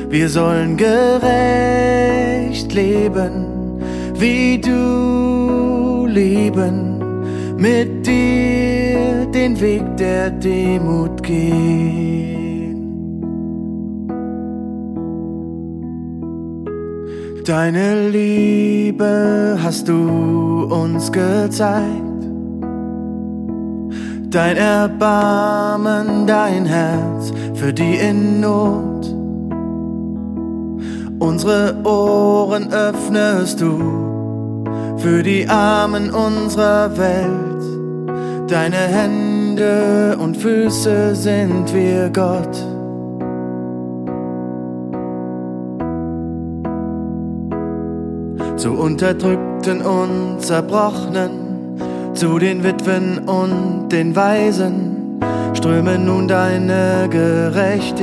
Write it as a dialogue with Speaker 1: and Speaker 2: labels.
Speaker 1: Wir sollen gerecht leben, wie du lieben, mit dir den Weg der Demut gehen. Deine Liebe hast du uns gezeigt, dein Erbarmen, dein Herz für die in Not. Unsere Ohren öffnest du für die Armen unserer Welt. Deine Hände und Füße sind wir, Gott. Zu Unterdrückten und Zerbrochenen, zu den Witwen und den Waisen, ströme nun deine Gerechtigkeit.